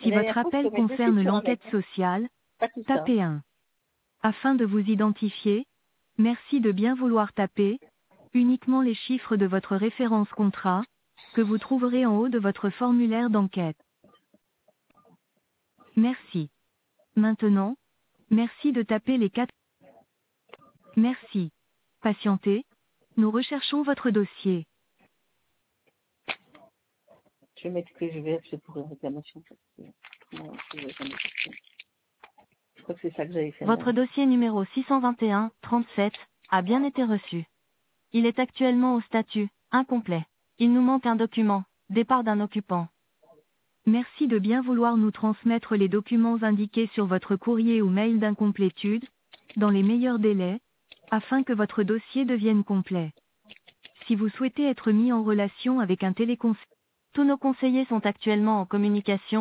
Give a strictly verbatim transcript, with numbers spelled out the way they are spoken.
Si La votre dernière fois, je appel tombais dessus concerne sur un l'enquête mec, hein. sociale, Pas tout ça. tapez un. Afin de vous identifier, merci de bien vouloir taper uniquement les chiffres de votre référence contrat, que vous trouverez en haut de votre formulaire d'enquête. Merci. Maintenant, merci de taper les quatre. Merci. Patientez. Nous recherchons votre dossier. Je vais mettre que je vais c'est pour une réclamation. Parce que, comment je vais jamais faire ça. Je crois que c'est ça que j'avais fait Votre moi. dossier numéro six cent vingt et un trente-sept a bien été reçu. Il est actuellement au statut incomplet. Il nous manque un document, départ d'un occupant. Merci de bien vouloir nous transmettre les documents indiqués sur votre courrier ou mail d'incomplétude, dans les meilleurs délais, afin que votre dossier devienne complet. Si vous souhaitez être mis en relation avec un téléconseiller, tous nos conseillers sont actuellement en communication